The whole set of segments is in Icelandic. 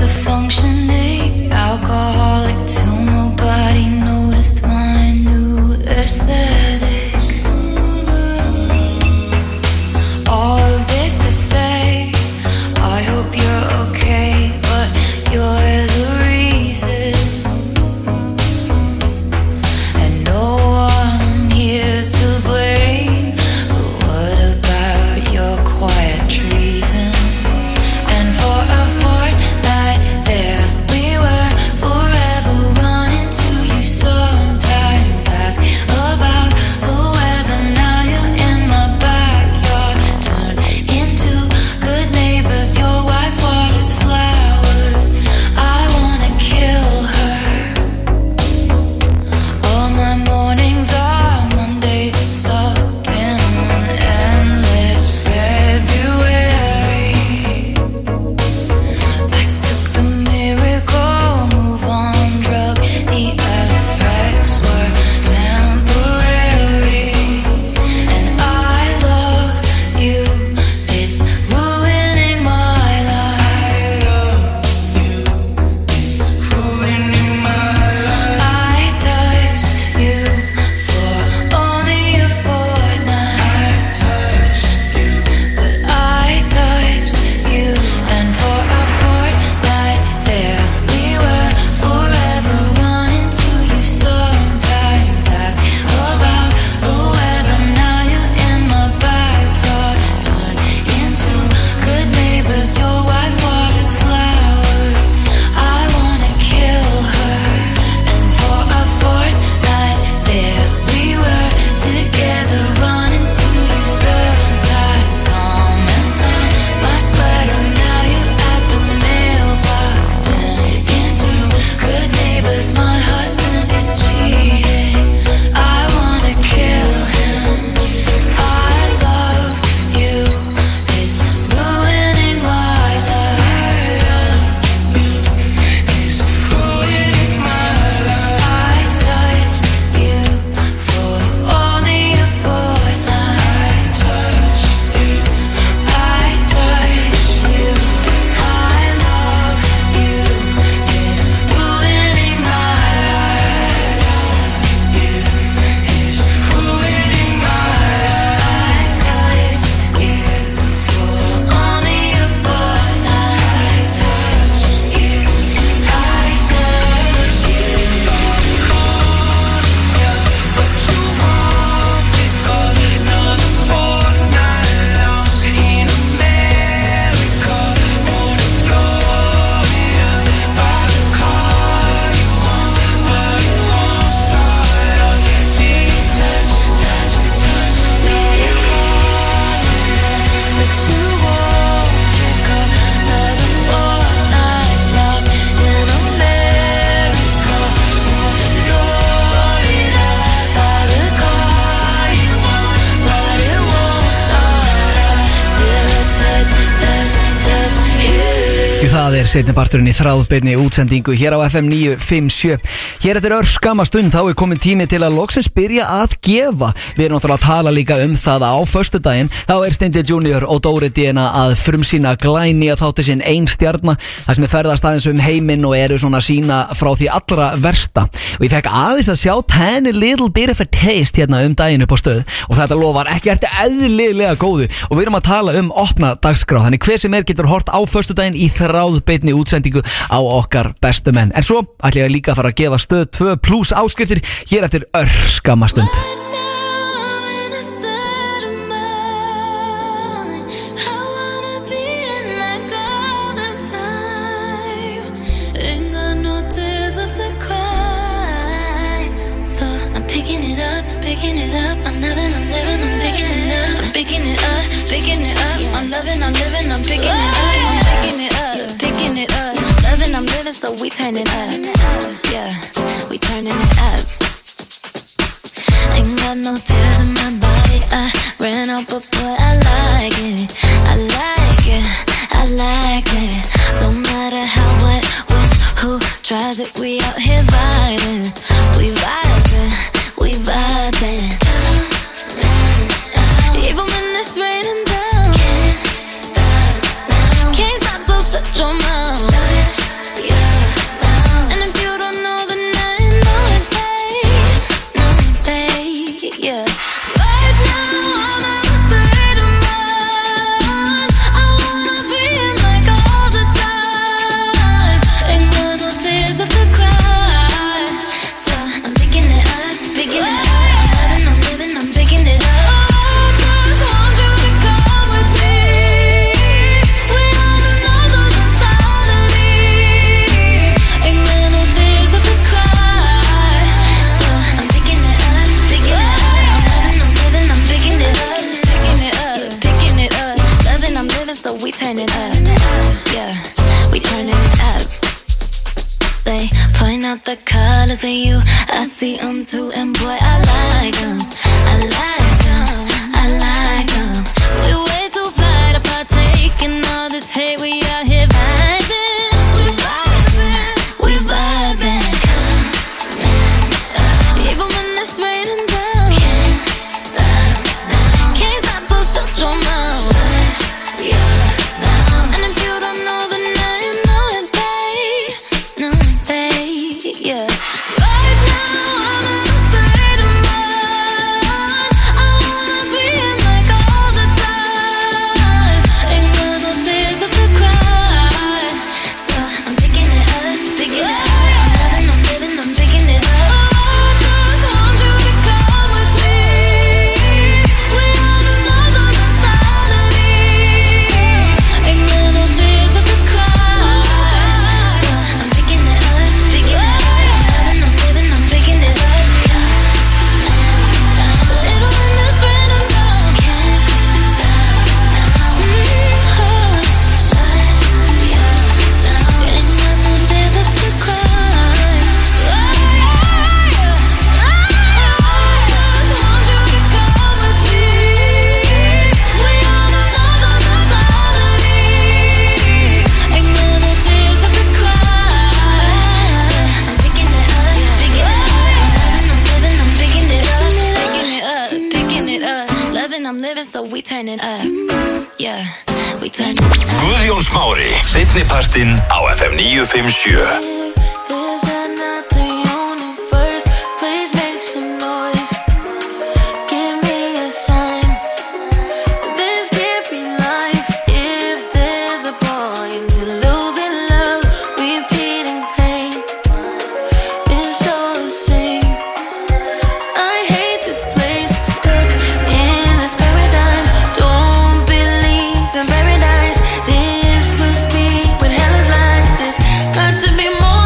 a functioning alcoholic till nobody noticed my new aesthetic. All of this to say, I hope you're okay, but you're the reason. And no one here's to blame, but what about your quiet treason? And for a fortnight there we were, forever running to you. Sometimes ask about the weather, now you're in my backyard. Turn into good neighbors, your wife waters flowers. I wanna kill her. All my mornings are Mondays stuck in an endless February. I took the miracle move on drug, the effects were temporary. And I love you, it's ruining my life. I touched you for only a fortnight, but I touched you, and for a fortnight there we were, forever running to you. Sometimes ask about the weather, now you're in my backyard. Turn into good neighbors, your wife waters flowers. I wanna kill her. And for a fortnight there we were, together running to you. Sometimes calm and turn my sweater, now you're at the mailbox. Turned into good neighbors, my husband is cheating. I wanna kill him. I love you, it's ruining my life. It's ruining my life. I touched you for only a fortnight. I touched you. I love you, it's ruining my life. It's ruining my life. I touched you for only a fortnight. I touched you. But you won't pick up another fortnight lost in America or to Florida. Buy the car you want, but it won't start up. Till you touch, touch, touch, let it go. But you won't pick up another fortnight lost in America or to Florida. Buy the car you want, but it won't start up. Till I touch, touch, touch you. Það seinni parturinn í þráðbeinni útsendingu hér á FM 957. Hér eftir örskamma stund þá komin tími til að loksins byrja að gefa. Við erum náttúrulega að tala líka það að á föstudaginn þá Steindi Junior og Dóri Díana að frumsýna glænýja þáttinn sinn Ein stjarna, þar sem ferðast aðeins heiminn og eru svona að sýna frá því allra versta. Og ég fekk aðeins að sjá Tiny Little Bit of a Taste hérna daginn upp á Stöð og þetta lofar ekkert eðlilega góðu. Og við erum að tala opna dagskrá, þannig hver sem getur hort á föstudaginn í þráðbeinni útsendingu á okkar bestu menn. En svo ætla ég líka að fara að gefa Stöð 2 plus áskriftir hér eftir örskamma stund. Picking it up, I'm living, I'm picking it up. I'm picking it up, picking it up. I'm loving, I'm living, I'm picking it up. I'm picking it up, picking it up. Loving, I'm living, so we turn it up. Yeah, we turning it up. Ain't got no tears in my body. I ran out, but boy, I like it. I like it, I like it. Don't matter how, what, when, who tries it. We out here vibing, we vibing, we vibing. Even when it's raining down, can't stop, so shut your mouth. And if you don't know, then I know it, babe, yeah. Right now I'm in a state of mind. I wanna be in like all the time. Ain't got no tears left to cry. So I'm picking it up, picking it up. I'm living, I'm picking it up. I just want you to come with me. We had another mentality. Ain't got no tears left to cry. So I'm picking it up, picking it up. I'm living, I'm picking it up, picking it up, picking it up. Loving, I'm living, so we turn it up. Yeah, we turn it up. They point out the colors in you, I see them too, and boy, I like them. I like them, I like them. We way too fly to partake in all this hate. We out here vibing, we vibing, we vibing. Even when it's raining down, can't stop now. Can't stop, so shut your mouth. And if you don't know, then I know it, babe. No, babe, yeah. Right now I'm in a state of mind. I wanna be in like all the time. Ain't got no tears left to cry. So I'm picking it up, picking it up. I'm living, I'm picking it up. I just want you to come with me. We had another mentality. Ain't got no tears left to cry. So I'm picking it up, picking it up. I'm living, I'm picking it up. Even when it's raining down, can't stop now. Ain't got no tears left to cry. I just want you to come with me. We on another mentality. Ain't got no tears left to cry. I'm picking it up, picking it up. I'm living, I'm picking it up, picking it up, picking it up. Loving, I'm living, so we turn it up. Yeah, we turn it up. Guðjón Smári, seinnipartinn á FM 957. If there's another universe, please make some noise. Give me a sign. This can't be life. If there's a point to losing love, repeating pain, it's all the same. I hate this place, stuck in this paradigm. Don't believe in paradise. This must be what hell is like. There's got to be more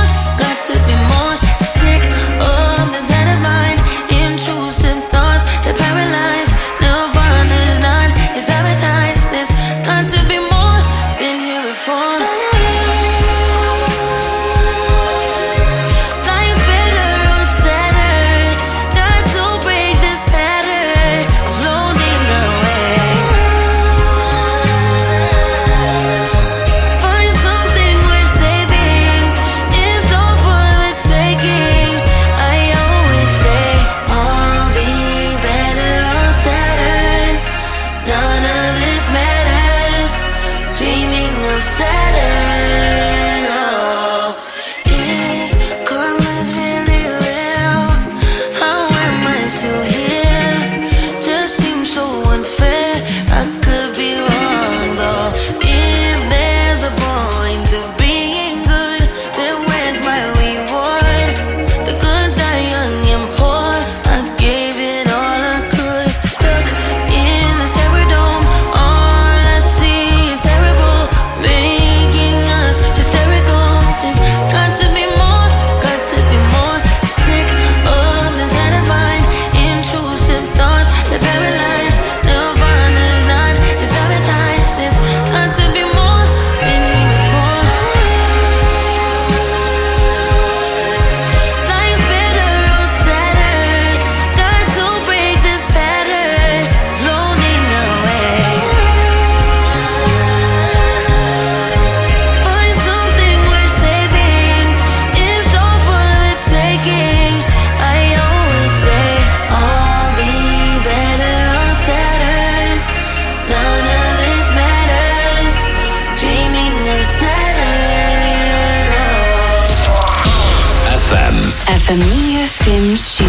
FM 957.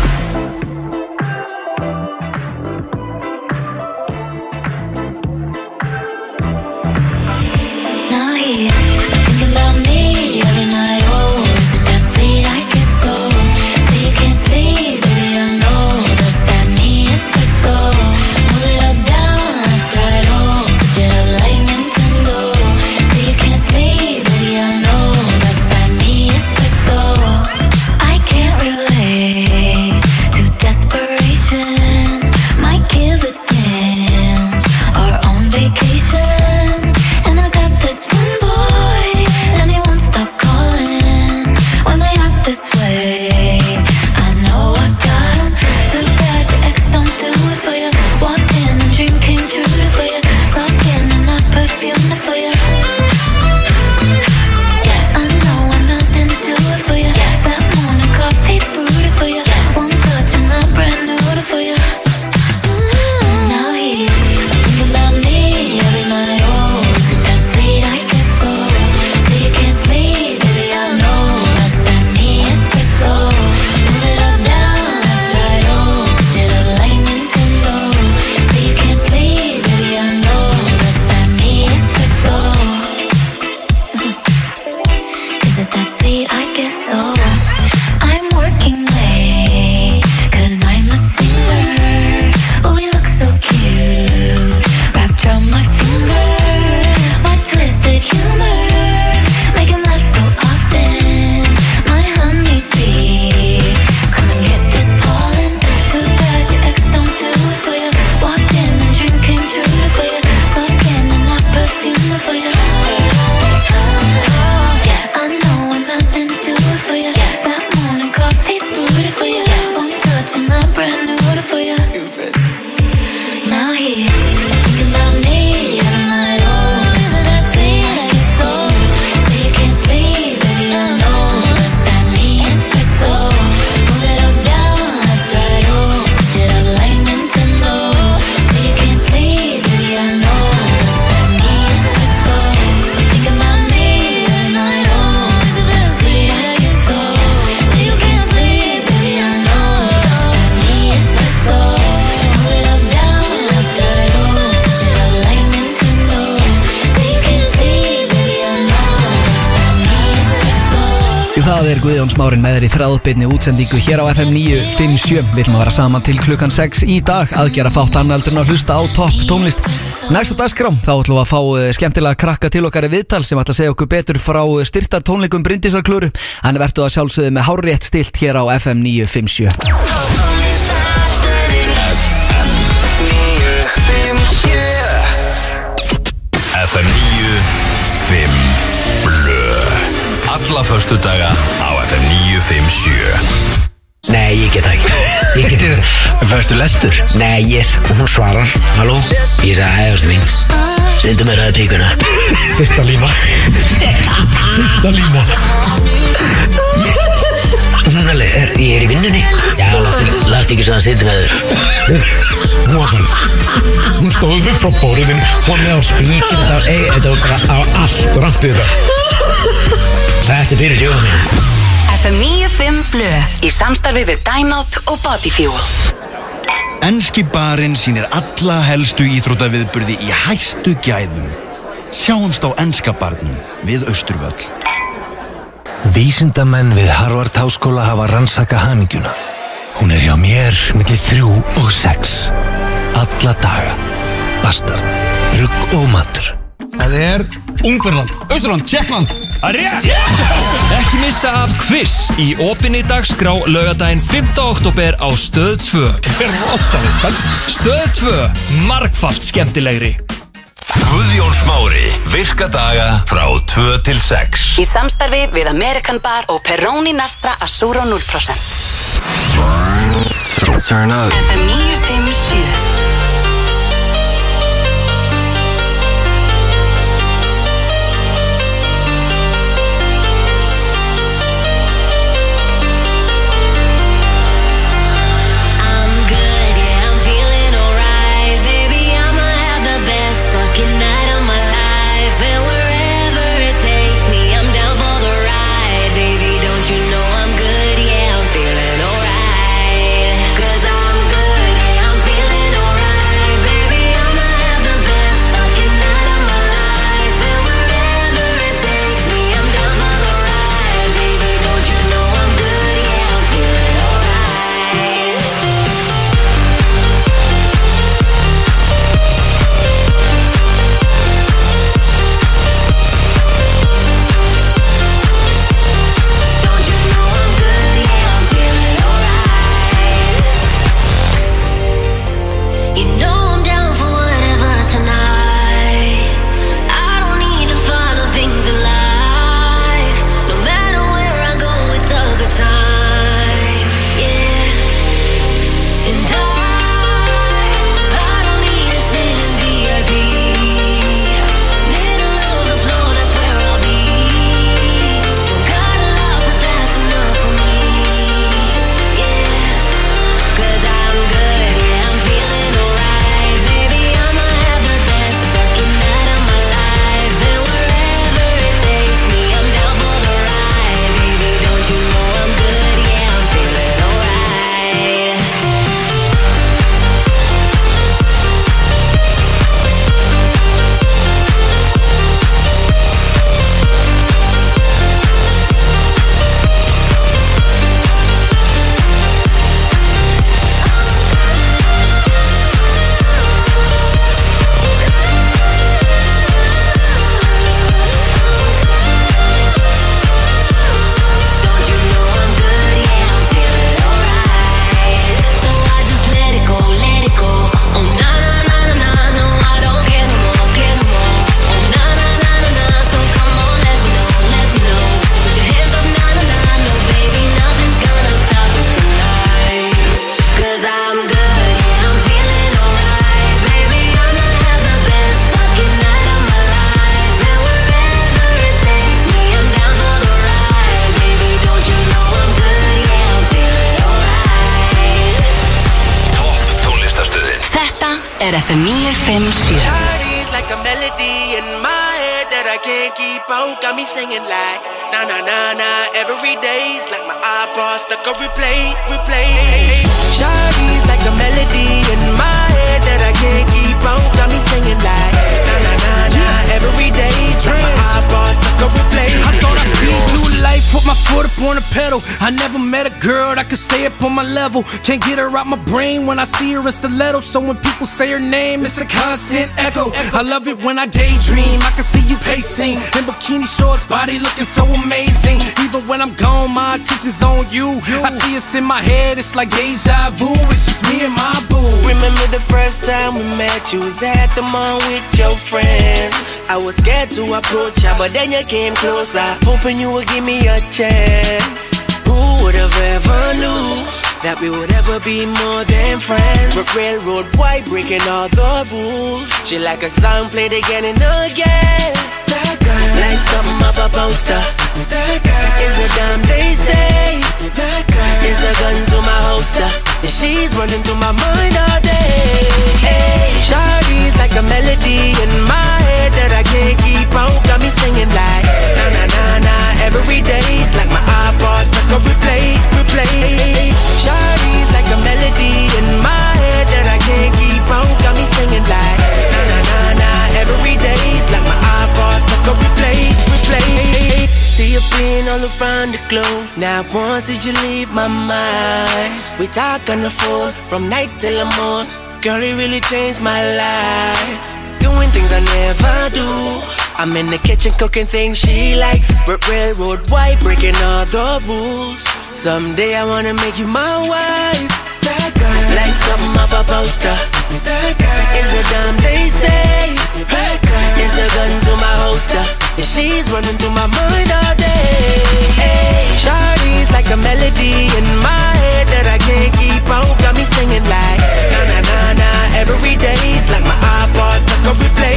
Now he's thinking about me every night. Oh, is it that sweet? I guess so. Say you can't sleep, baby, I know that's that me espresso. Move it up, down, left, right, oh, switch it up like Nintendo. Say you can't sleep, baby, I know that's that me espresso. I can't relate to desperation. Might give a damn or on vacation. And I got this one boy, and he won't stop calling when they act this way. I know I got him. Too bad your ex don't do it for you. Walked in and dream came true for you. Saw skin and not perfume for you. Yes, I know I'm out and do it for you. Yes, that morning coffee brewed it for you. Yes, one touch and I'm brand new for you. Now he's thinking about me every night. Oh, is it that sweet? I guess so. Say you can't sleep, baby, I know that's that me espresso. Move it up, down, left, right, oh, switch it up like Nintendo. Say you can't sleep, baby, I know that's that me espresso. Is it that sweet? I guess so. I'm working late, 'cause I'm a singer. Oh, we look so cute, wrapped around my finger. My twisted humor, make him laugh so often. My honeybee, come and get this pollen. Too bad your ex don't do it for you. Walked in and dream came true for you. Soft skin and not perfume for you. Yes, I know I'm out and do it for you. Yes, that morning coffee brewed it for you. Yes, one touch and I'm brand new for you. Now he's thinking about me every night. Oh, is it that sweet? I guess so. Say you can't sleep, baby, I know that's that me espresso. Move it up, down, left, right, oh, switch it up like Nintendo. Say you can't sleep, baby, I know that's that me espresso. Thinking about me every night. Oh, is it that sweet? I guess so. Say you can't sleep, baby, I know that's that me espresso. Move it up, down, left, right, oh, switch it up like Nintendo. Say you can't sleep, baby, I know that's that me espresso. Það Guðjón Smárin með þér í þráðbeinni útsendingu hér á FM 957. Við ætlum að vera saman til klukkan 6 í dag. Aðgera fátt annað en að hlusta á topp tónlist. Næsta dagskrá, þá ætlum við að fá skemmtilega krakka til okkar í viðtal sem ætla að segja okkur betur frá styrtar tónleikum Bryndísar Klöru. Hann verður að sjálfsögðu með hárrétt stilt hér á FM 957. FM 957 Blö Alla föstudaga á FM 957 Nei, ég get það ekki. Ég get það. Fæstu lestur? Nei, yes. Og hún svarar. Halló? Ég sagði, hæðastu mín. Syndu mér aðeins píkuna. Fyrsta lína. Fyrsta lína. Hún alveg, ég í vinnunni. Já, láttu ekki svona syndu með þér. Hún var bara. Hún stóð upp frá borðin. Hún með á spíkinn. Þetta var bara allt og rangt við þetta. Þetta byrjar hljóða mín. FM 95 Blö í samstarfi við Dynout og Bodyfuel. Enski barinn sýnir alla helstu íþróttaviðburði í hæstu gæðum. Sjáumst á enska barnum við Austurvöll. Vísindamenn við Harvard Háskóla hafa rannsaka hamingjuna. Hún hjá mér milli 3 og 6. Alla daga. Bastard, rugg og matur. Það Ungverjaland, Austurland, Tékkland. Ekki missa af quiz í opinni dagskrá laugardaginn 5. október á Stöð 2. Rosalega spennt. Stöð 2, margfalt skemmtilegri. Guðjón Smári, virkadaga frá 2 til 6. Í samstarfi við American Bar og Peroni Nastra Assuro 0%. Turn up. FM 957. Don't you know I'm good? FM 957. Shawty's like a melody in my head that I can't keep out. Got me singing like na na na na every day's like my iPod stuck on replay. Shawty's like a melody in my head that I can't keep out. Got me singing like na na na na every day's like my iPod stuck on replay. I thought I'd speed through life, put my foot up on the pedal. I never met a girl that could stay up on my level. Can't get her out my brain when I see her in stiletto. So when people say her name, it's a constant echo. I love it when I daydream, I can see you pacing in bikini shorts, body looking so amazing. Even when I'm gone, my attention's on you. I see us in my head, it's like deja vu. It's just me and my boo. Remember the first time we met, you was at the mall with your friend. I was scared to approach ya, but then you came closer, hoping you would give me a chance. Who would have ever knew that we would ever be more than friends? We're railroad white, breaking all the rules. She like a song played again and again. That girl, like something off a poster. That girl is a dime, they say. That girl is a gun to my holster, and she's running through my mind all day. Hey, Shawty's like a melody in my head that I can't keep out. Got me singing like na na na na every day's like my iPod stuck on replay. Shawty's like a melody in my head that I can't keep out. Got me singing like na na na na every day's like my iPod stuck on replay. See you being all around the globe. Now once did you leave my mind? We talk on the phone from night till the morning. Girl, it really changed my life. Doing things I never do. I'm in the kitchen cooking things she likes. Railroad white, breaking all the rules. Someday I wanna make you my wife. That girl, like something off a poster. That girl is a dime, they say. That girl is a gun to my holster, and she's running through my mind all day. Hey, Shawty's like a melody in my head that I can't keep out. Got me singing like na na na na every day's like my iPod stuck on replay.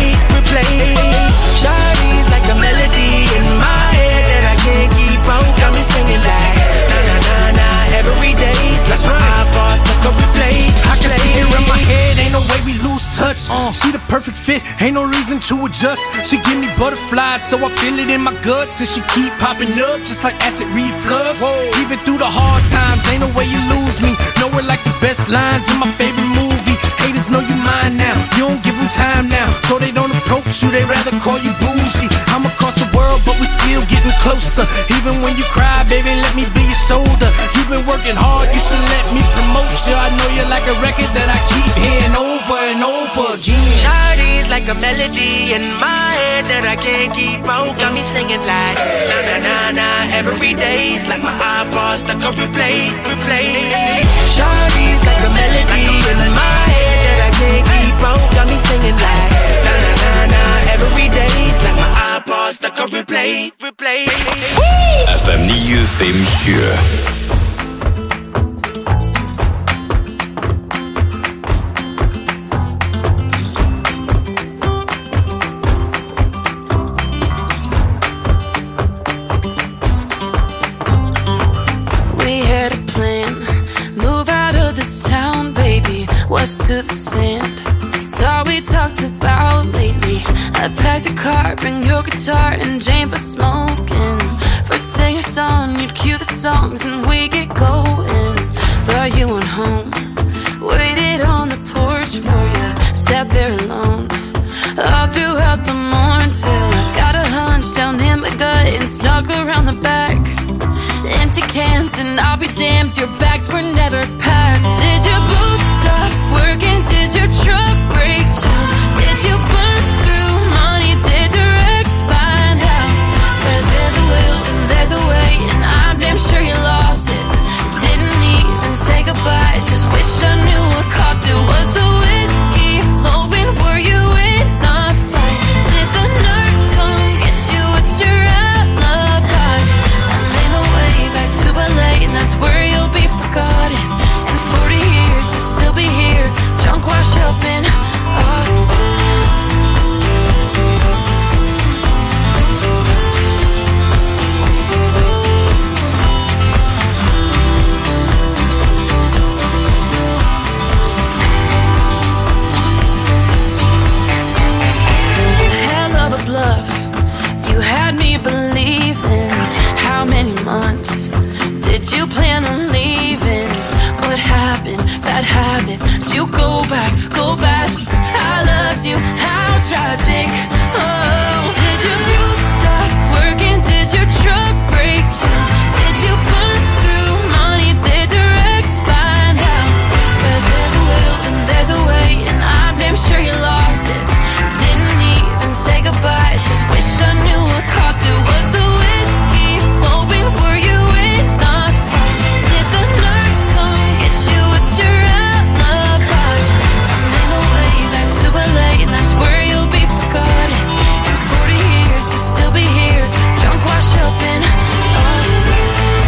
Shawty's like a melody in my head that I can't keep out. Got me singing like na na na na every day's like my iPod stuck on replay. I can see it in my head, ain't no way we lose touch. She the perfect fit, ain't no reason to adjust. She give me butterflies, so I feel it in my guts. And she keep popping up, just like acid reflux. Even through the hard times, ain't no way you lose me. Know her like the best lines in my favorite movie. Haters know you mine now, you don't give them time now, so they don't approach you, they rather call you bougie. I'm across the world, but we still getting closer. Even when you cry, baby, let me be your shoulder. You've been working hard, you should let me promote you. I know you're like a record that I keep hearing over and over again. Shawty's like a melody in my head that I can't keep out. Got me singing like na na na na every day's like my iPod stuck on replay. Shawty's like a melody in my head that I can't keep out. Got me singing like na na na na every day's like my iPod stuck on replay. FM 957. To the sand, it's all we talked about lately. I packed a car, bring your guitar and Jane for smoking. First thing at dawn, you'd cue the songs and we get going. But you went home, waited on the porch for you, sat there alone all throughout the morning till I got a hunch down in my gut and snuck around the back. Empty cans and I'll be damned, your bags were never packed. Did your boobs stop working? Did your truck break down? Did you burn through money? Did your ex find out? Where there's a will and there's a way, and I'm damn sure you lost it. Didn't even say goodbye, just wish I knew what cost it. Was the whiskey flowing? Were you in a fight? Did the nurse come get you? What's your alibi? I made my way back to LA, and that's where you'll be forgotten. In 40 years you'll still be here, drunk, wash up in Austin. you plan on leaving? What happened? Bad habits. Did you go back? I loved you. How tragic. Oh, did your group stop working? Did your truck break down? Did you burn through money? Did your ex find out? But there's a will and there's a way, and I'm damn sure you lost it. Didn't even say goodbye. Just wish I knew what caused it. Was the whiskey flowing? Were you in a fight? Did the nurse come get you? What's your alibi? I made my way back to LA, and that's where you'll be forgotten. In 40 years you'll still be here, drunk, washed up in Austin.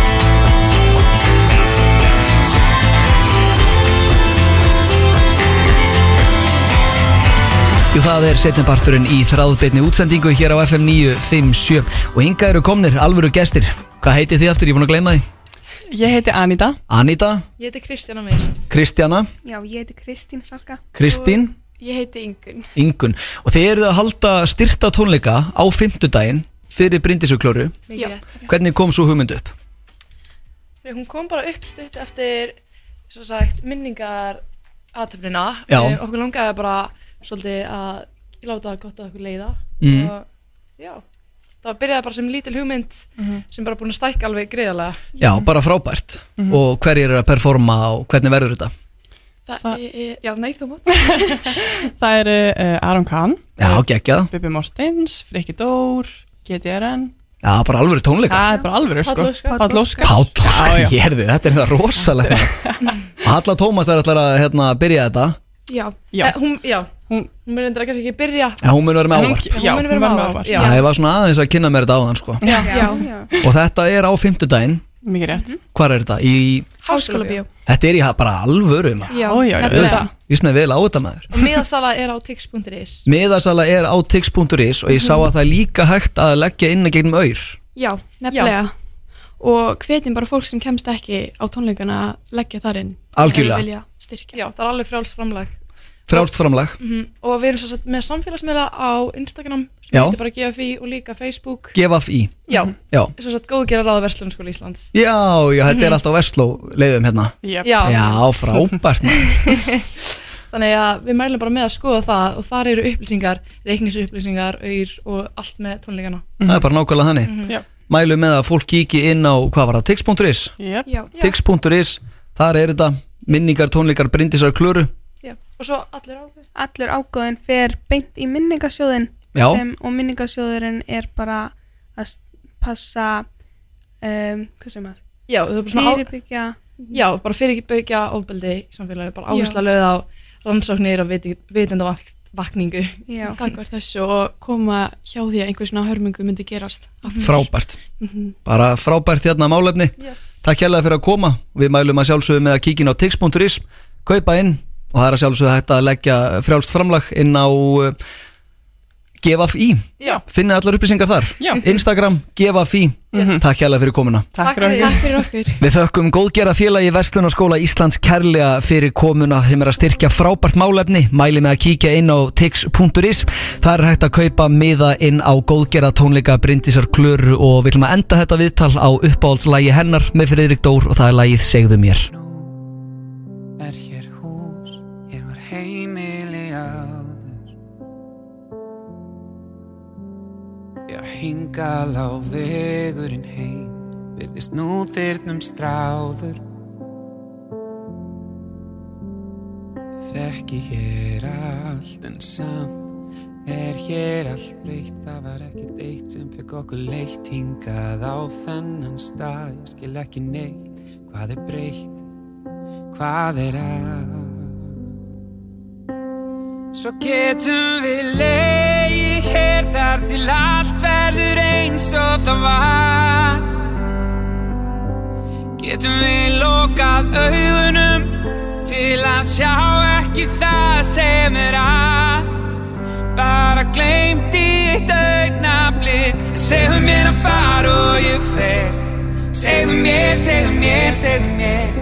Jú, það seinniparturinn í þráðbeinni útsendingu hér á FM 957 og hingað eru komnir alvöru gestir. Hvað heitið þið aftur? Ég er búin að gleyma því. Ég heiti Anita. Anita. Ég heiti Kristjana Mist. Kristjana. Já, ég heiti Kristín Salka. Kristín. Ég heiti Ingunn. Ingunn. Og þið eruð að halda styrta tónleika á fimmtudaginn fyrir Bryndísi Klöru. Mikið rétt. Hvernig kom svo hugmynd upp? Hún kom bara upp stutt eftir svo sagt minningar athöfnina. Já. Okkur langaði bara svolítið að láta gott að okkur leiða. Og já, það byrjaði bara sem lítil hugmynd sem bara búin að stækka alveg greiðarlega. Já, bara frábært. Og hverjir eru að performa og hvernig verður þetta? Já, nei, þú mátt. Það eru Aron Kahn. Já, geggjað. Bibi Mortens, Frikki Dór, GTRN. Já, bara alvöru tónleikar. Það bara alvöru, sko. Páll Óskar. Páll Óskar, ég herði, þetta það rosalega. Halla Tómas ætlar að byrja þetta. Já. Hún mun reyndar að kannski ekki byrja. Já, hún mun vera með ávart. Já, hún mun vera með ávart. Já, ég var svona aðeins að kynna mér þetta áðan, sko. Já. Og þetta á fimmtudaginn. Mikið rétt. Hvar þetta? Í Háskólabíó. Þetta í bara alvöru, maður. Já, þetta. Ég snæði vel á þetta, maður. Og miðasala á tix.is. Miðasala á tix.is og ég sá að það er líka hægt að leggja inn gegnum Aur. Já, nefnilega. Og hvetjum bara fólk sem kemst ekki á tónleikana að leggja þar inn. Algjörlega. Já, það alveg frjálst framlag. Frjálst framlag. Og við erum svo satt með samfélagsmiðla á Instagram, sem heitir bara GFI og líka Facebook. GFI. Já. Svo satt góðgerðarráð Verslunarskóla Íslands. Já, þetta alltaf Versló leiðum hérna. Já, frábært. Þannig að við mælum bara með að skoða það og þar eru upplýsingar, reikningsupplýsingar, Aur og allt með tónleikana. Það er bara nákvæmlega þannig. Mælum með að fólk kíki inn á, hvað var það, tix.is? Já. Tix.is, þar þetta minningar tónleikar Bryndísar Klöru. Og svo allur ágóðin fer beint í minningasjóðin og minningasjóðurinn bara að passa hvað sem er? Já, fyrirbyggja bara fyrirbyggja ofbeldi í samfélagi, bara áhersla lögð á rannsóknir og vitundavakningu Takk þessu og koma hjá því að einhver svona hörmungu myndi gerast. Frábært. Bara frábært hérna málefni. Takk hérlega fyrir að koma. Við mælum að sjálfsögðu með að kíkja inn á tix.is, kaupa inn. Og það að sjálfsögðu hægt að leggja frjálst framlag inn á GFI. Finnið allar upplýsingar þar. Instagram, GFI. Takk hérlega fyrir komuna. Takk fyrir okkur. Við þökkum góðgerðarfélagi Verslunarskóla Íslands kærlega fyrir komuna sem að styrkja frábært málefni. Mæli með að kíkja inn á tix.is. Það hægt að kaupa miða inn á góðgerðartónleika Bryndísar Klöru og við ætlum að enda þetta viðtal á uppáhaldslægi hennar með Friðrik Dór og það er lagið Segðu mér. Hingað á vegurinn heim virðist nú þyrnum stráður. Þekki hér allt en samt hér allt breytt. Það var ekkert eitt sem fekk okkur leitt hingað á þennan stað. Ég skil ekki neitt, hvað breytt, hvað að? Svo getum við legið hér þar til allt verður eins og það var. Getum við lokað augunum til að sjá ekki það sem að. Bara gleymt í eitt augnablik. Segðu mér að fara og ég fer. Segðu mér, segðu mér, segðu mér.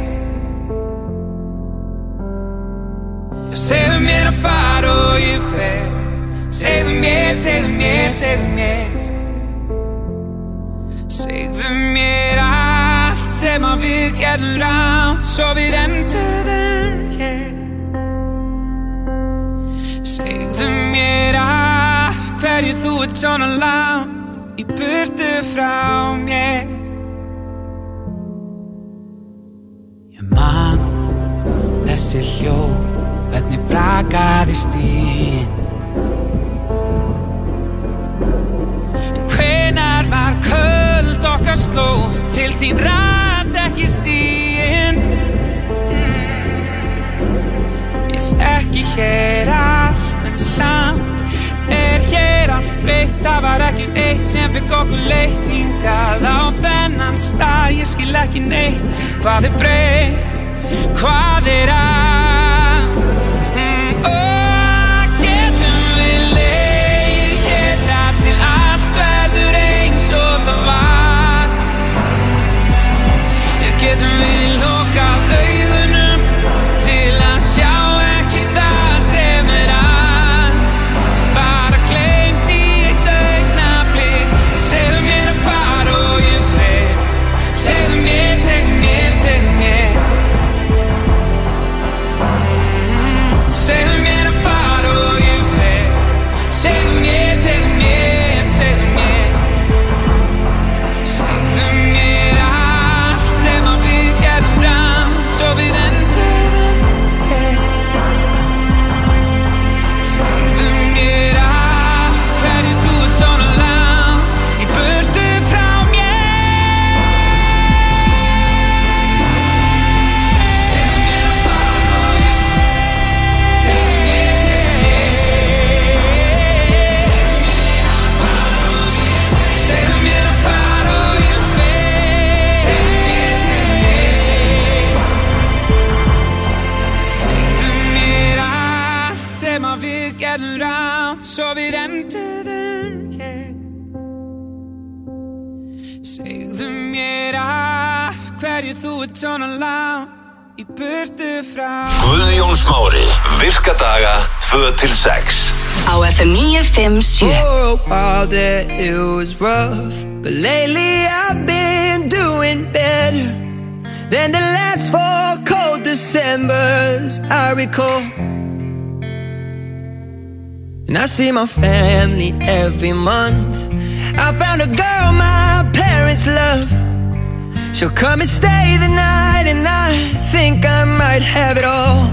Segðu mér að fara og ég fer. Segðu mér, segðu mér, segðu mér. Segðu mér allt sem að við gerðum rátt svo við enduðum hér. Segðu mér af hverju þú ert svona langt í burtu frá mér. Ég man þessi hljóð, hvernig brakaðist í. En hvenær var köld okkar slóð til þín rat ekki stíin. Ég þekki hér allt en samt er hér allt breytt. Það var ekki eitt sem fekk okkur leitt hingað á þennan stað. Ég skil ekki neitt, hvað er breytt, hvað er að. Getum við legið hérna til allt verður eins og það var. Getum við lokað augunum til að sjá ekki það sem er að. Bara gleymt í eitt augnablik. Segðu mér að fara og ég fer. Segðu mér, segðu mér, segðu mér. Segðu mér að fara og ég fer. Segðu mér, segðu mér, segðu mér. Segðu mér allt sem að við gerðum rátt svo við enduðum hér. Segðu mér af hverju þú ert svona langt í burtu frá mér. Segðu mér að fara og ég fer. Segðu mér að fara og ég fer. Segðu mér, segðu mér. Segðu mér allt sem að við gerðum rátt svo við enduðum hér. Segðu mér af hverju þú ert svona langt í burtu frá. Guðjón Smári, virkadaga 2-6. Á FM 957. For a while there it was rough, but lately I've been doing better than the last 4 cold Decembers I recall. And I see my family every month. I found a girl my parents love. She'll come and stay the night, and I think I might have it all.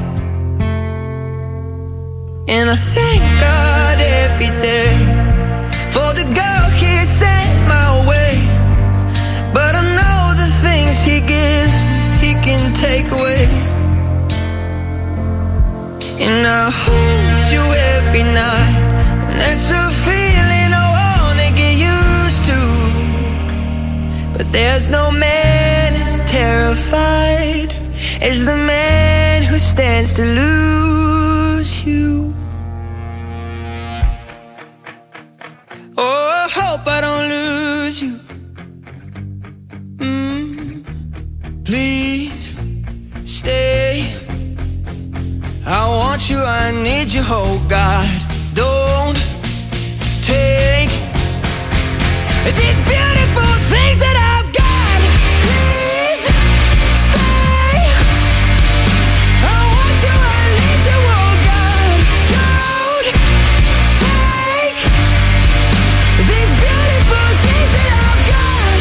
And I thank God every day for the girl He sent my way. But I know the things He gives me, He can take away. And I hold you every night, and that's a feeling I wanna get used to. But there's no man as terrified as the man who stands to lose you. Oh, I hope I don't lose you. Please stay. I want you, I need you, oh God. Don't take these beautiful things that I've got. Please stay. I want you, I need you, oh God. Don't take these beautiful things that I've got.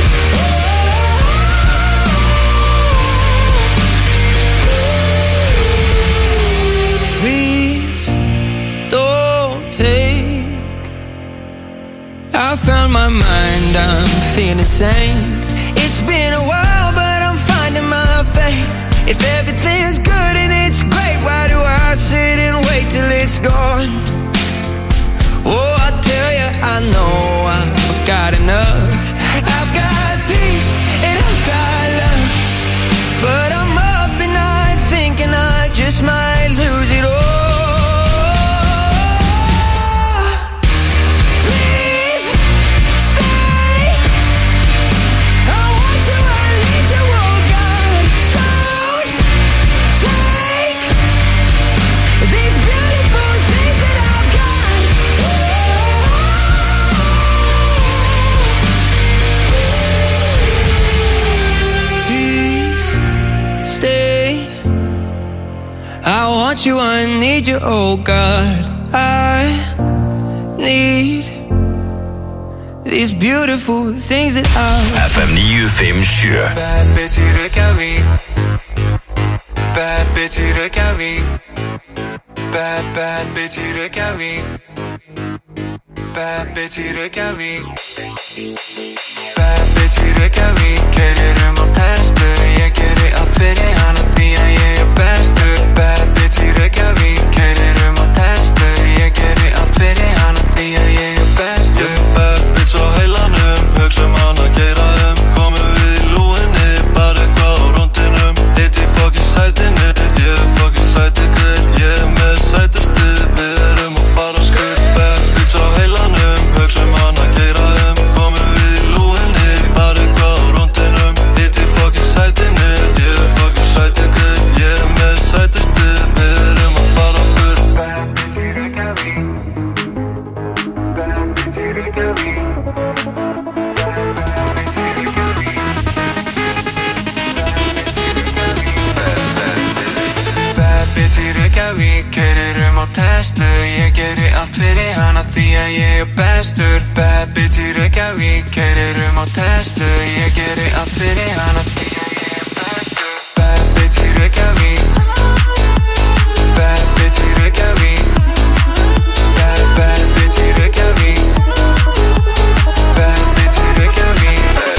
Please don't take. I found my mind, I'm feeling sane. It's been a while, but I'm finding my faith. If everything's good and it's great, why do I sit and wait till it's gone? Oh, I tell you, I know I've got enough. I've got peace and I've got love. But I'm up at night thinking I just might lose it all. Please stay. want you, I need you, oh God. I need these beautiful things that I FM 957. Bad bitch í Reykjavík. Bad bitch í Reykjavík. Bad bitch í Reykjavík. Bad bitch í Reykjavík. Bad bitch í Reykjavík. Keirir á testu. Ég geri allt fyrir hana því að ég bestur. Bad bitch í Reykjavík. Keirir á testu. Ég geri allt fyrir hana því að ég bestur. Bad bitch á heilanum, hugsa hana geira komum við í lúinni, bara eitthvað á rúndinum. Hitt í fucking sætinu, ég fucking sæti gull. Ég með sætustu, við erum að fara skull. Bad bitch á heilanum, hugsa hana geira komum við í lúinni, bara eitthvað á rúndinum. Hitt í fucking sætinu, ég fucking sæti gull. Ég með sætustu, við erum að fara skull. Bad bitch í Reykjavík. Bad bitch í Reykjavík. Bitch í Reykjavík, keirir á Tesla. Ég geri allt fyrir hana því að ég bestur. Bad bitch í Reykjavík, keirir á Tesla. Ég geri allt fyrir hana því að ég bestur. Bad bitch í Reykjavík. Bad bitch í Reykjavík. Bad bitch í Reykjavík. Bad bitch í Reykjavík.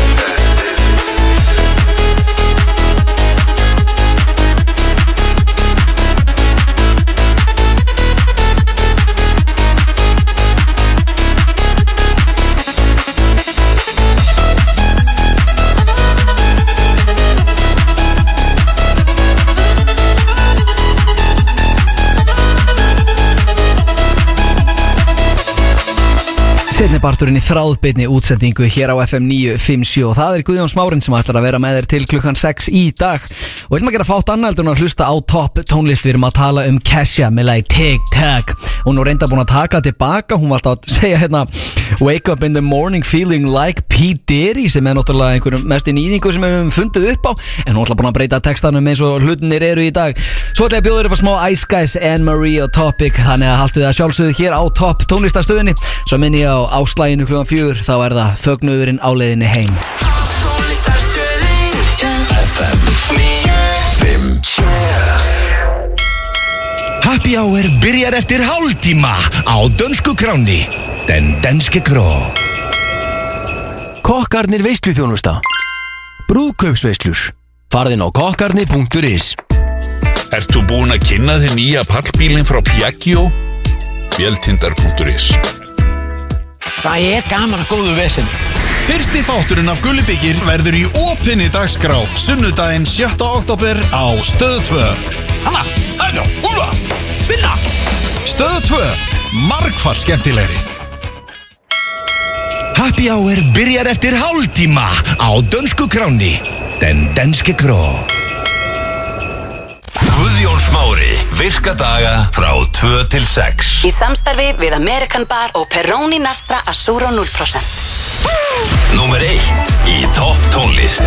Seinni parturinn í þráðbeinni útsendingu hér á FM 957 og það Guðjón Smárinn sem ætlar að vera með þér til klukkan 6 í dag og við að gera fátt annað heldur en að hlusta á topp tónlist. Við erum að tala Kesha með lagi Tic Tac. Hún er reynda búin að taka tilbaka, hún var alltaf að segja hérna Wake up in the morning feeling like P. Diddy sem náttúrulega einhverjum mest í nýðingu sem við höfum fundið upp á, en hún er alltaf búin að breyta textanum eins og hlutinir eru í dag. Svo ætla ég að bjóða upp á smá Ice Guys, Anne Marie og Topic, þannig að haltu það sjálfsögðu hér á topp tónlistastöðinni. Svo minni ég á áslæginu klukkan 4, þá það fögnuðurinn á leiðinni heim. FM 957. Happy Hour byrjar eftir hálftíma á dönsku kráni, Den Danske Kró. Kokkarnir veisluþjónusta. Brúðkaupsveislur. Farðin á kokkarni.is. Ert þú búin að kynna þig nýja pallbílinn frá Piaggio? Véltindar.is. Það gaman að góðu vesen. Fyrsti þátturinn af Gullibyggir verður í opinni dagskrá sunnudaginn 7. október á Stöð 2. Hanna, hægna, húla, vinna. Stöð 2, margfalt skemmtilegri. Happy Hour byrjar eftir hálftíma á dönsku kráni, Den Danske Kró. Guðjón Smári, virka daga frá 2 til 6. Í samstarfi við American Bar og Peroni Nastra Assuro 0%. Númer 1 í topp tónlist.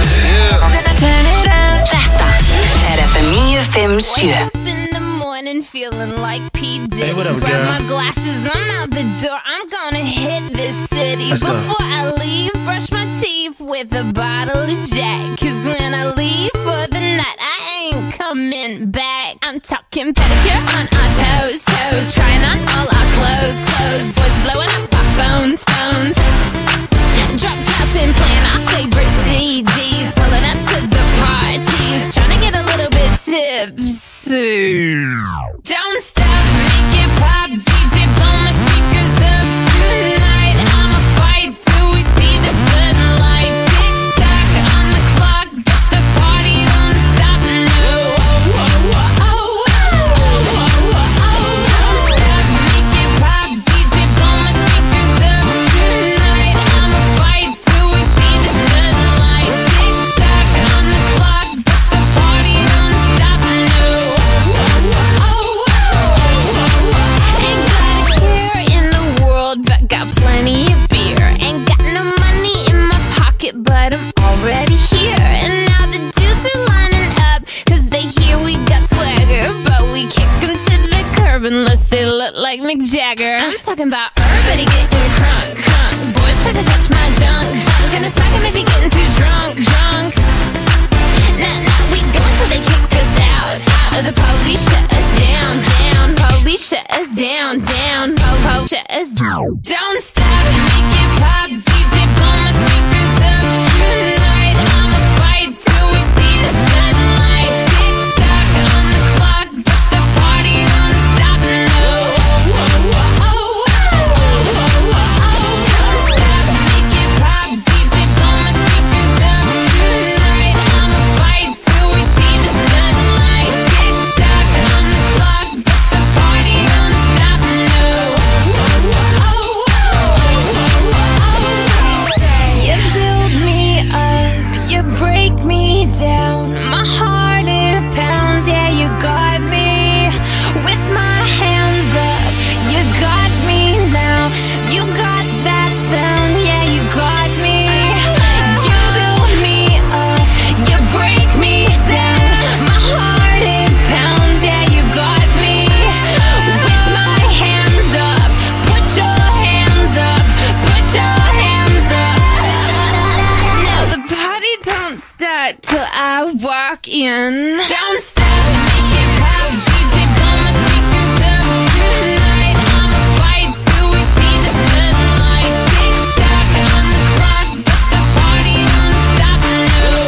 Þetta FM 957. And feeling like P. Diddy. Hey, what up, Grab girl? my glasses, I'm out the door. I'm gonna hit this city. Let's go. Before I leave, brush my teeth with a bottle of Jack. Cause when I leave for the night, I ain't coming back. I'm talking pedicure on our toes, toes. Trying on all our clothes, clothes. Boys blowing up our phones, phones. Drop top and playing our favorite CDs. Pulling up to the parties. Trying to get a little bit tipsy. Don't stop, make it pop. DJ, blow my speakers up tonight. I'ma fight till we see the sunlight. Tick-tock on the clock, but the party don't stop, no. Don't stop, make it pop. DJ, blow my speakers up tonight. I'ma fight till we see the sunlight. Tick-tock on the clock, but the party don't stop, no. Ain't got a care in the world, but got plenty of beer. Ain't got no money in my pocket, but I'm already here. And now the dudes are lining up, cause they hear we got swagger, but we we kick them to the curb unless they look like Mick Jagger. I'm talking about everybody getting crunk, crunk. Boys try to touch my junk, junk. Gonna smack him if he getting too drunk, drunk. Nah, nah, we go until they kick us out, out. Or the police shut us down, down. Police shut us down, down. Po-po shut us down. Don't stop, make it pop. DJ blow my speakers up tonight. I'ma fight till we see the sunlight. Tick-tock on the clock, but the party don't stop, no. Don't stop, make it pop. DJ blow my speakers up tonight. I'ma fight till we see the sunlight. Tick-tock on the clock, but the party don't stop, no. You build me up, you break me down. My heart it pounds, yeah, you got me. With my hands up, you got me now. You got that sound, yeah, you got me. You build me up, you break me down. My heart it pounds, yeah, you got me. With my hands up, put your hands up, put your hands up. Now the party don't start till I walk in. Don't stop, make it pop. DJ blow my speakers up tonight. I'ma fight till we see the sunlight. Tick-tock on the clock, but the party don't stop, no.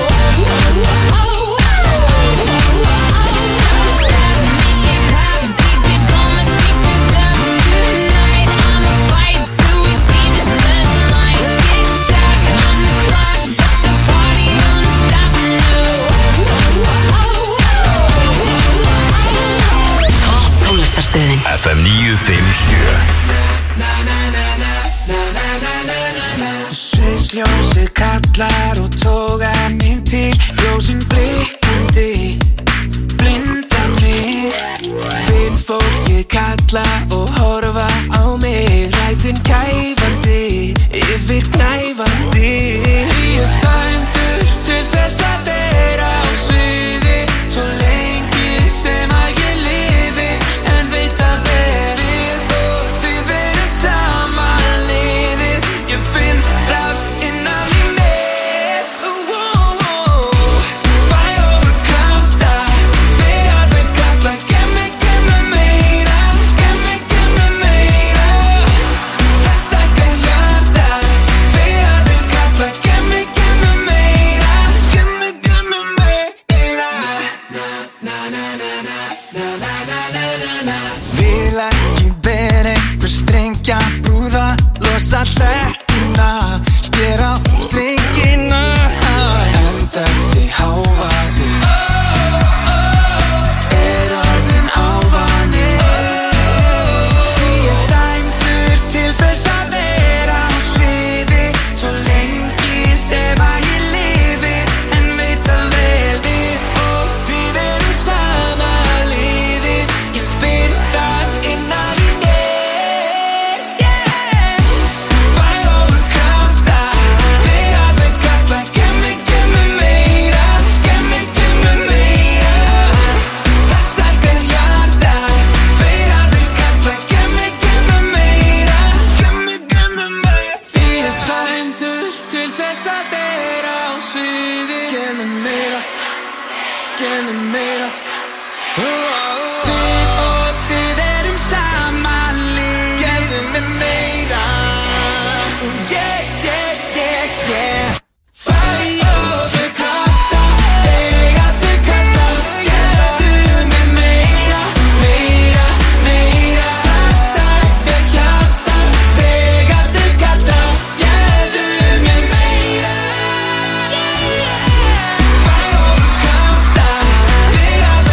Make it pop. DJ blow my speakers up tonight. I'ma fight till we see the sunlight. Tick-tock on the clock, but the party don't stop, no. Topp tónlistarstöðin FM 957. Sviðsljósið kallar og tógar mig til. Ljósin blikkandi, blinda mig. Finn fólkið kalla og horfa á mig. Rætin kæfandi, yfir knæfandi. Ég er dæmdur til þess að vera á sviði. Svo lengi sem að ég lifi, en veit að verið og þið erum saman liðið. Ég finn það innan í mér. Fæ over krafta þegar þau kalla. Gef mér meira, gef mér meira. Það stækkar hjartað þegar þau kalla. Gef mér meira, gef mér meira. Vil ekki vera einhver strengja brúða. Losa hlekkina, sker á strengina. En þessi hávaði er orðinn ávani. Því ég dæmdur til þess að vera á sviði. Svo lengi sem að ég lifi, en veit að verið og þið erum sama liðið. Ég finn það innan í mér. Fæ over krafta þegar þau kalla. Gef mér meira, gef mér meira. Það stækkar hjartað þegar þau kalla. Gef mér meira, gef mér meira. Því ég dæmdur til þess að vera á sviði. Gef mér meira, gef mér meira. Þið og þið erum sama lið. Gefðu mér meira. Yeah, yeah, yeah, yeah. Fæ over krafta þegar þau kalla. Gefðu mér meira, meira, meira. Það stækkar hjartað þegar þau kalla. Gefðu mér meira. Fæ over krafta þegar þau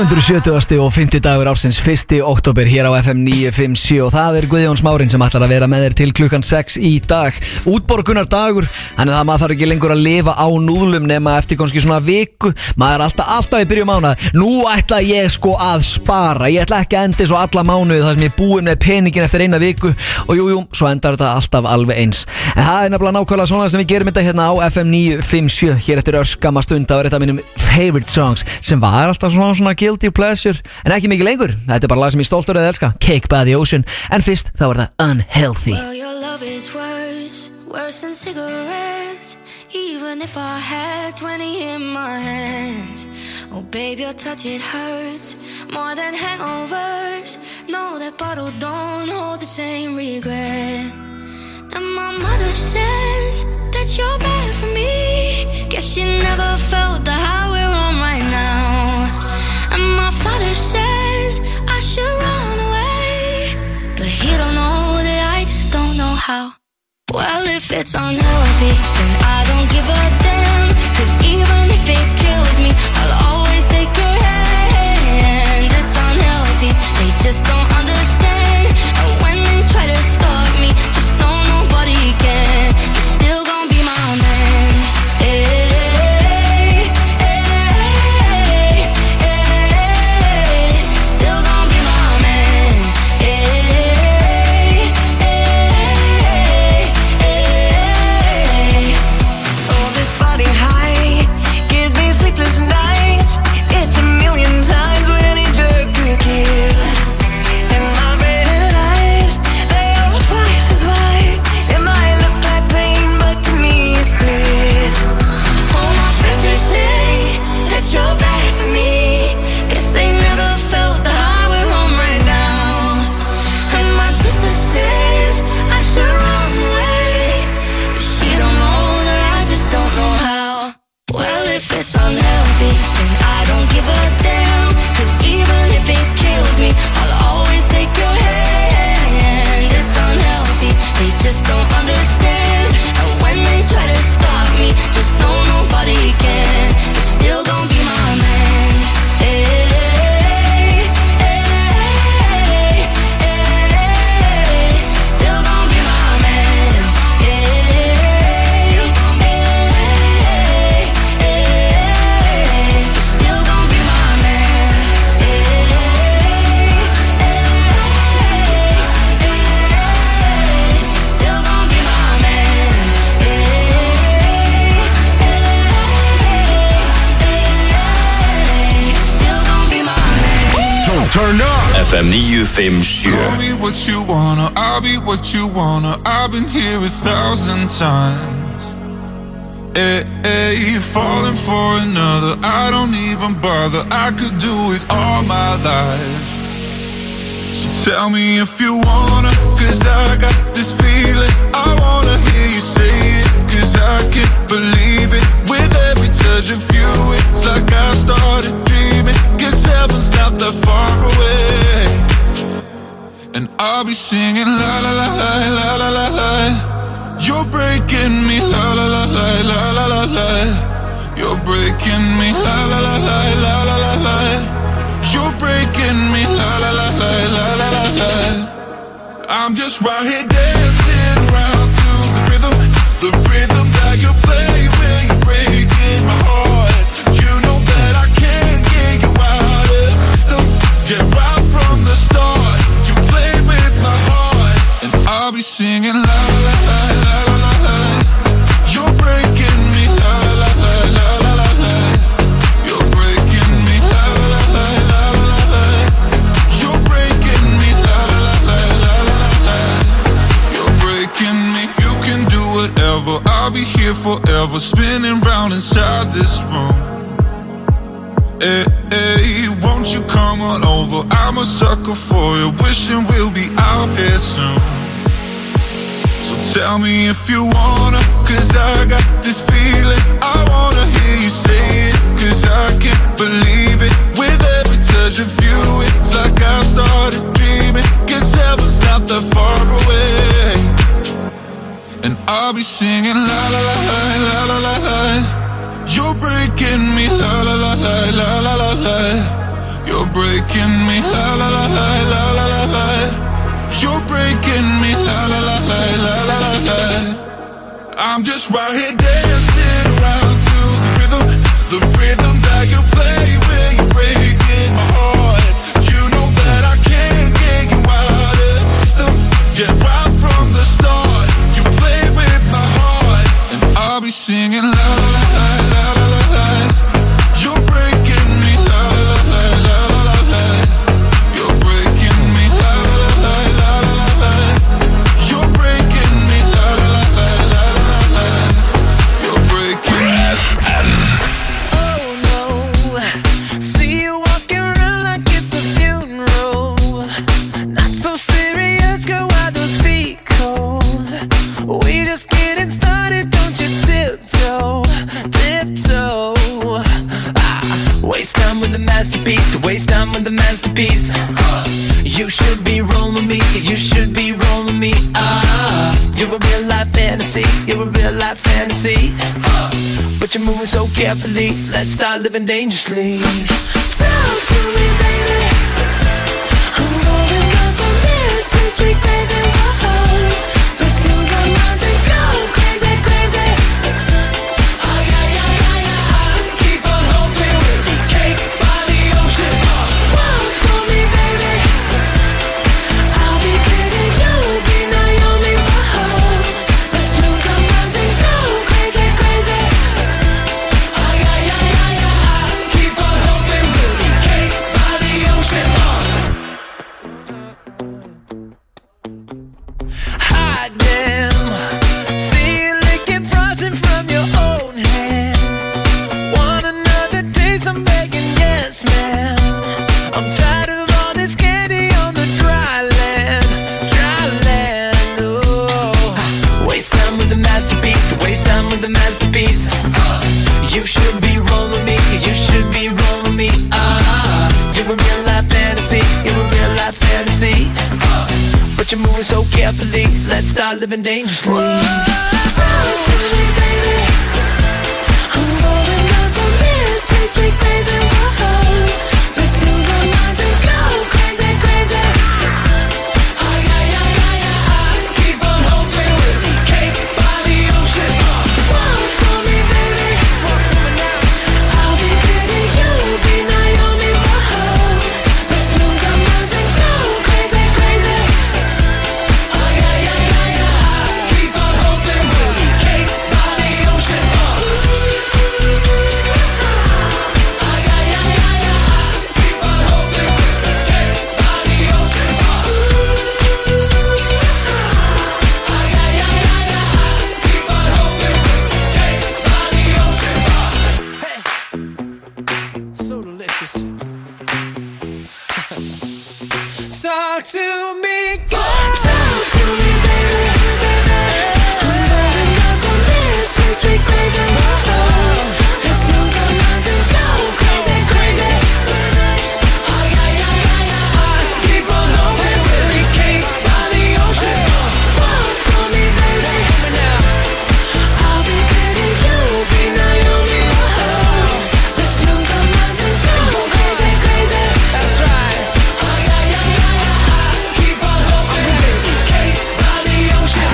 270. og 50 dagur ársins 1. október hér á FM 957 og það Guðjón Smárin sem ætlar að vera með þér til klukkan 6 í dag. Útborgunar dagur, þannig að maður þarf ekki lengur að lifa á núðlum nema eftir kannski svona viku. Maður er alltaf í byrjun mánuðar. Nú ætla ég sko að spara. Ég ætla ekki að enda svo alla mánuði þar sem ég er búinn með peningin eftir eina viku og jú, svo endar þetta alltaf alveg eins. En það er nefnilega nákvæmlega svona sem við gerum þetta hérna á FM 957 hér eftir örskamma stund. Það var eitt af mínum favorite songs sem var alltaf svona guilty pleasure en ekki mikið lengur. Þetta er bara lag sem ég stoltur að elska, Cake by the Ocean. En fyrst þá var það Unhealthy. Well, your love is worse than cigarettes. Even if I had 20 in my hands. Oh baby, your touch it hurts more than hangovers. No, that bottle don't hold the same regret. And my mother says that you're bad for me. Guess she never felt the high we're on right now. And my father says I should run away, but he don't know that I just don't know how. Well, if it's unhealthy, then I don't give a damn. Cause even if it kills me, I'll always take your hand. It's unhealthy, they just don't understand. And when they try to stop me, just know nobody can. You're still gonna be my man. Hey, hey, hey, hey. Still gonna be my man. Hey, hey, hey. Oh, this body high gives me sleepless nights. It's a million times what any drug could give. And my red eyes, they are twice as wide. It might look like pain, but to me it's bliss. All my friends they say that you're bad for me. Guess they never felt the high we're on right now. And my sister says I should run away, but she don't know that I just don't know how. Well, if it's unhealthy, then I don't give a damn. Cause even if it kills me, I'll always take your hand. It's unhealthy, they just don't understand. And when they try to stop me, just know nobody can. You're still gonna be my man. Hey, hey, hey, hey. Still gonna be my man. Hey, hey, hey, hey. You're still gonna be my man. Hey, hey, hey. Still gonna be my man. Hey, hey, still gonna be my man. Turn up FM 957. Call me what you wanna, I'll be what you wanna. I've been here 1,000 times. Hey, falling for another, I don't even bother. I could do it all my life. So tell me if you wanna, cause I got this feeling. I wanna hear you say it, cause I can't believe it. With every touch of you, it's like I've started dreaming. Guess heaven's not that far away. And I'll be singing la la la la la la la la. You're breaking me la la la la la la la la. You're breaking me la la la la la la la la. You're breaking me la la la la la la la la. I'm just right here dancing around to the rhythm that you play when you're breaking my heart. You know that I can't get you out of the system. Yeah, right from the start, you play with my heart, and I'll be singing la la la la la la la. You're breaking me la la la la la la la. You're breaking me la la la la la la la. You're breaking me la la la la la la la. You're breaking me. You can do whatever. I'll be here forever, spinning round inside this room. Hey, hey, won't you come on over? I'm a sucker for you, wishing we'll be out here soon. So tell me if you wanna, cause I got this feeling. I wanna hear you say it, cause I can't believe it. With every touch of you, it's like I've started dreaming. Guess heaven's not that far away. And I'll be singing la la la la la la la la. You're breaking me la la la la la la la la. You're You're breaking me, la la la la la la la la. You're breaking me, la la la la la la la la. I'm just right here dancing around to the rhythm that you play when you're breaking my heart. You know that I can't get you out of the system. Yeah, right from the start, you play with my heart, and I'll be singing la la la la la la la la. You're breaking me, la la la la la la la. You're breaking me, la la la la la la la la. You're breaking me, la la la la la la la la. You're breaking me. Oh no, see you walking around like it's a funeral. Not so serious, girl, why those feet cold? We just getting started, don't you tiptoe, tiptoe. Waste time with the masterpiece, to waste time with the masterpiece. You should be rolling me, you should be rolling me. You're a real life fantasy, you're a real life fantasy. But you're moving so carefully, let's start living dangerously. Talk to me, baby. I'm rolling up on this sweet, sweet baby. Whoa. Let's lose our minds and go crazy, crazy. Keep on hoping we'll be cake by the ocean. Walk for me, baby. I'll be Kitty, you'll be Naomi. Whoa. Let's lose our minds and go crazy, crazy. Keep on hoping we'll be cake by the ocean. Hot damn, see you licking frosting from your own hands. Want another taste? I'm begging, yes, ma'am. I'm tired of all this candy on the dry land, dry land. Oh, waste time with the masterpiece, to waste time with the masterpiece. You should be rolling me, you should be rolling me. You're a real life fantasy, you're a real life fantasy. But you're moving so carefully, let's start living dangerously. Talk to me, baby. I'm rolling up on this sweet, sweet baby. Whoa. Let's lose our minds and go crazy, crazy. Keep on hoping we'll be cake by the ocean. Walk for me, baby. I'll be Kitty, you'll be Naomi. Whoa. Let's lose our minds and go crazy, crazy. Keep on hoping we'll be cake by the ocean. So delicious. Talk to me, girl. Talk to me, baby. I'm rolling up on this sweet, sweet baby. Let's lose our minds and go crazy, crazy. Keep on hoping we'll be cake by the ocean. Walk for me, baby. I'll be Kitty, you'll be Naomi. Let's lose our minds and go crazy, crazy. That's right. Keep on hoping we'll be cake by the ocean.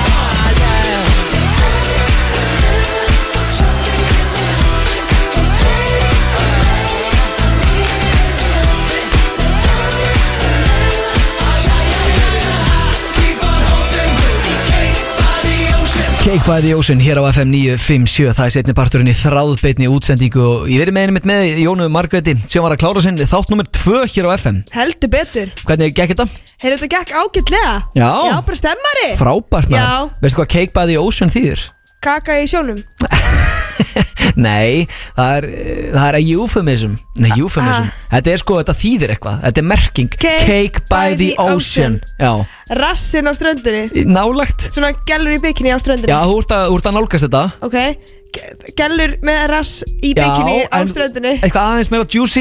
Cake by the Ocean hér á FM 957. Það er setni parturinn í þráðbeinni útsendingu og ég verið með einmitt með Jónu Margréti sem var að klára sinn þátt nummer 2 hér á FM. Heldur betur. Hvernig gekk þetta? Heyrðu, þetta gekk ágætlega. Já. Já, bara stemmari. Frábært maður. Já. Veistu hvað Cake by the Ocean þýðir? Kaka í sjónum. Nei, það er a euphemism. Nei, euphemism. Þetta er sko, þetta þýðir eitthvað. Þetta er merking. Cake by the Ocean. Já. Rassin á ströndinni. Nálagt. Svona gellur í bikini á ströndinni. Já, þú ert að nálgast þetta. Ok, gellur með rass í bikini á ströndinni. Eitthvað aðeins meira juicy.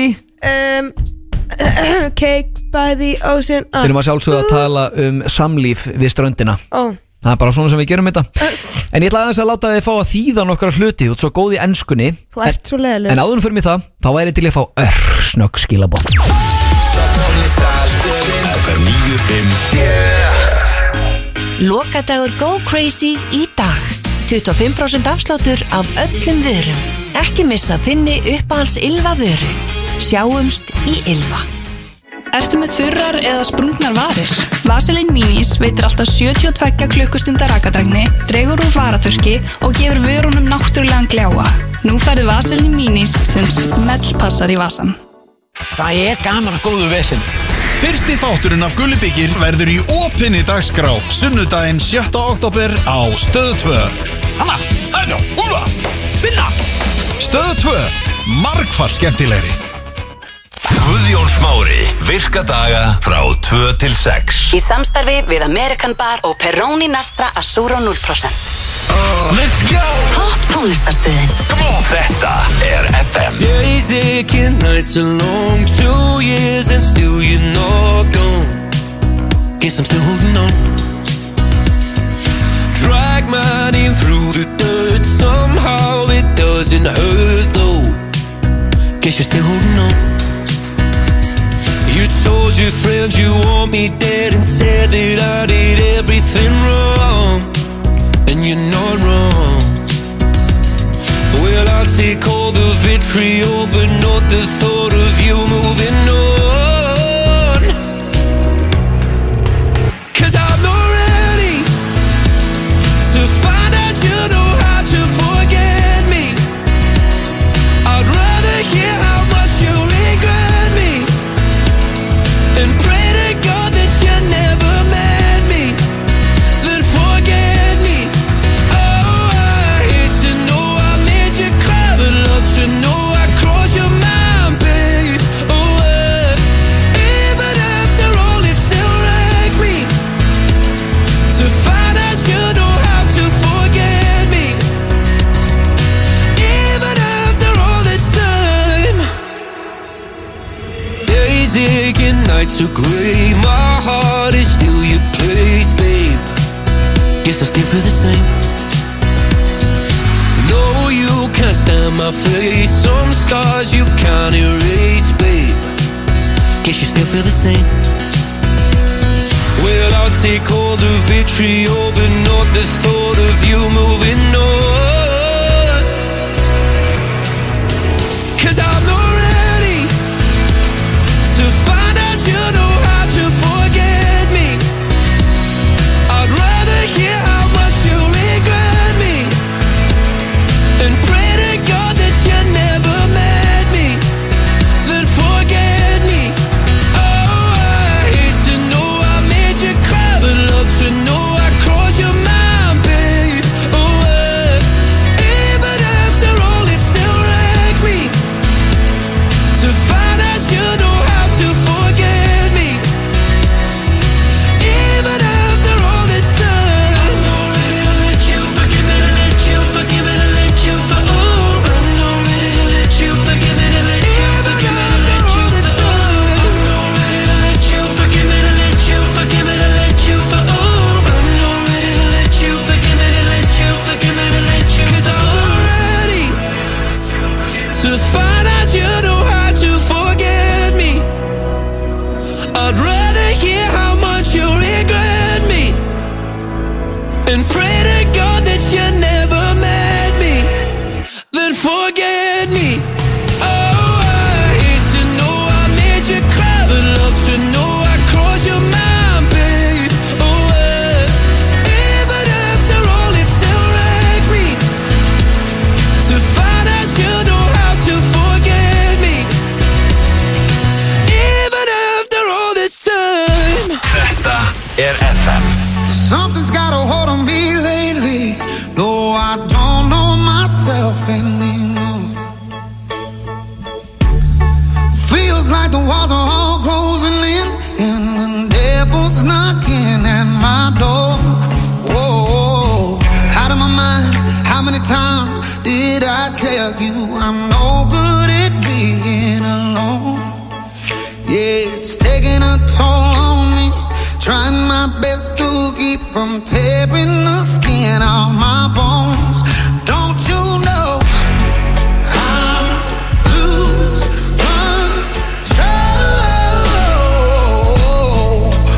Cake by the Ocean. Við erum að sjálfsögða að tala um samlíf við ströndina. Það er bara svona sem við gerum þetta. En ég ætla aðeins að láta þið fá að þýða nokkra hluti. Þú ert svo góð í enskunni. Þú ert svo leiðilegur. En áður fyrir mig það, þá væri til að fá örsnögg skilaboð. 957. Lokadagur Go Crazy í dag. 25% afsláttur af öllum vörum. Ekki missa þinni uppáhalds Ylva vöru. Sjáumst í Ylva. Ertu með þurrar eða sprungnar varir? Vaseline Minis veitir alltaf 72 klukkustundar rakadrægni, dregur úr varaþurrki og gefur vörunum náttúrulegan gljáa. Nú færðu Vaseline Minis sem smellpassar í vasan. Það gaman að góðu vesen. Fyrsti þátturinn af Gullibyggir verður í opinni dagskrá sunnudaginn 7. október á Stöð 2. Hanna, hægna, úla, vinna. Stöð 2, margfalt skemmtilegri. Guðjón Smári, virkadaga frá 2 til 6. Í samstarfi við American Bar og Peroni Nastra Assuro 0%. Let's go! Topp tónlistarstöðin. Þetta FM. Days aching, nights are long, 2 years and still you're not gone. Guess I'm still holding on. Drag my name through the dirt, somehow it doesn't hurt though. Guess you're still holding on. You told your friends you want me dead and said that I did everything wrong. And you're not wrong. Well, I'll take all the vitriol, but not the thought of you moving on. 'Cause I'm not ready to find out you know how to forget me. I'd rather hear how much you regret me and pray to God that you never met me, then forget me. Oh, I hate to know I made you cry, but love to know I crossed your mind, babe. Oh, even after all, it still wrecks me to find out you know how to forget me. Even after all this time. Days aching, nights are grey, my heart is still your place, babe. Guess I still feel the same. No, you can't stand my face, some scars you can't erase, babe. Guess you still feel the same. Well, I'll take all the vitriol, but not the thought of you moving on. 'Cause I'm not ready to find out you know how to forget me. I'd rather hear how much you regret me and pray to God that you never met me, then forget me. Oh, I hate to know I made you cry, but love to know I crossed your mind, babe. Oh, even after all, it still wrecks me to find out you know how to forget me. Even after all this time. I'm not ready to let you forgive me, to let you forgive me, to let you for oh. I'm not ready to let you forgive me, to let you forgive me, to let you for oh. I'm not ready to let you forgive me, to let you forgive me, to let you for oh. I'm not ready to let you forgive me, to let you forgive me, to let you 'cause I'm not ready to find out you know how to forget me. I'd rather hear how much you regret me and pray to God that you never met me, then forget me. Oh, I hate to know I made you cry, but love to know I crossed your mind, babe. Oh, even after all, it still wrecks me to find out you know how to forget me. Even after all this time. Þetta FM. Something's got a hold on me lately. No, I don't know myself anymore. Feels like the walls are all closing in and the devil's knocking at my door. Whoa, out of my mind. How many times did I tell you I'm no good at being alone? Yeah, it's taking a toll on me. Trying my best to keep from tearing the skin off my bones. Don't you know I lose control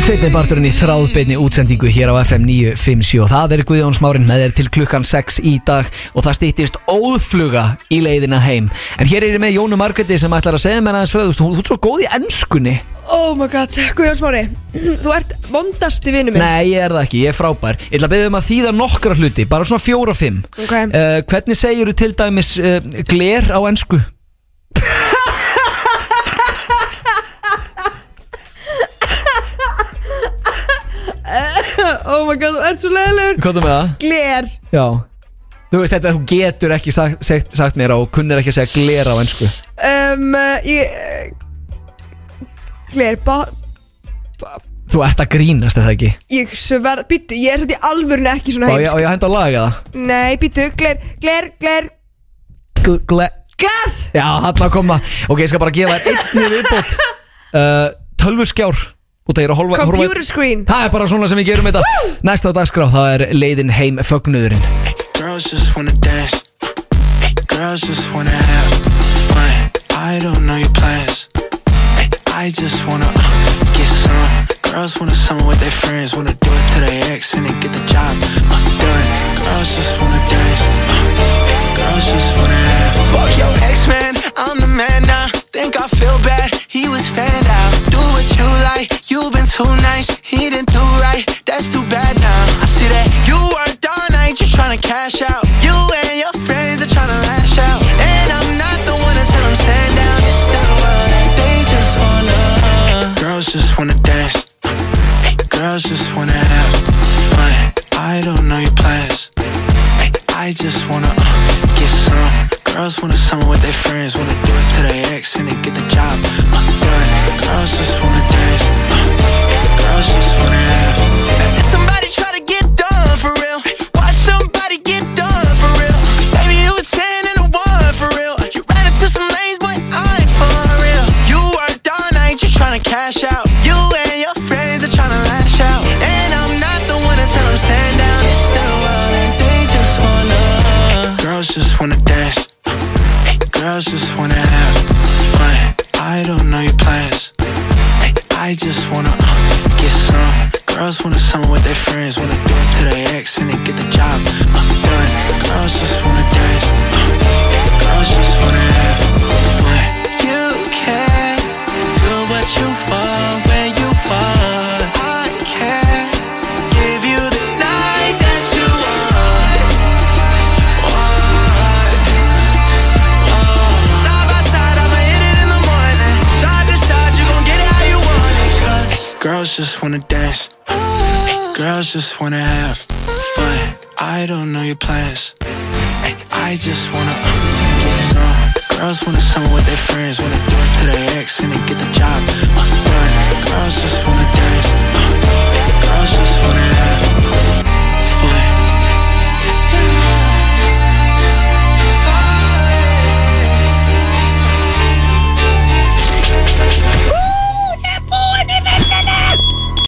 Seinni parturinn í þráðbeinni útsendingu hér á FM 957 og það Guðjón Smárin með þér til klukkan 6 í dag og það styttist óðfluga í leiðina heim. En hér ég með Jónu Margréti sem ætlar að segja mér aðeins frá þú ert svo góð í enskunni. Oh my god, Guðjón Smári, þú ert vondasti vinur minn. Nei, ég er það ekki, ég er frábær. Ég ætla að biðja að þýða nokkra hluti, bara svona 4-5. Okay. Hvernig segirðu til dæmis gler á ensku? Oh my god, þú ert svo leiðilegur. Hvað er með það? Gler. Já. Þú veist þetta, þú getur ekki sagt mér og kunnir ekki að segja gler á ensku. Gler, Þú ert að grínast eða ekki? Ég sverð, býttu, ég er þetta í alvörinu ekki svona heimsk. Og ég henda að laga það? Nei, býttu, gler Glas. Já, hann að koma. Ok, ég skal bara gefa þér einni viðbót. Tölvuskjár. Computer screen. Það bara svona sem við gerum þetta. Næsta á dagskrá, það leiðin heim fögnuðurinn. Girls just wanna dance. Girls just wanna have fun. I don't know your plans. I just wanna get some. Girls wanna summer with their friends. Wanna do it to their ex and then get the job done. Girls just wanna dance. Girls just wanna have fun. Fuck your ex, man, I'm the man now. Think I feel bad, he was fanned out. Do what you like, you've been too nice. He didn't do right, that's too bad now. I see that you worked all night, you tryna cash out. You and your friends are tryna lash out. And I'm not the one to tell them stand down. It's the world and they just wanna. Girls just wanna dance. Girls just wanna have fun. I don't know your plans. I just wanna get some. Girls wanna summer with their friends. Wanna do it to their ex and then get the job done. Girls just wanna dance. Girls just wanna have. If somebody try to get done for real, watch somebody get done for real. Baby, you a 10 and a 1 for real. You ran into some lanes, but I ain't for real. You worked all night, you tryna cash out. You and your friends are tryna lash out. And I'm not the one to tell them stand down. It's the world and they just wanna. Girls just wanna dance. Girls just wanna have fun. I don't know your plans. I just wanna get some. Girls wanna summer with their friends. Wanna do it to their ex and then get the job done. Girls just wanna dance. Girls just wanna have fun. You can do what you want when you want. I can give you the night that you want. Side by side, I'ma hit it in the morning. Side to side, you gon' get it how you want it. Girls just wanna dance. Girls just wanna have fun. I don't know your plans. I just wanna get some. Girls wanna summer with their friends. Wanna do it to their ex and then get the job done. Girls just wanna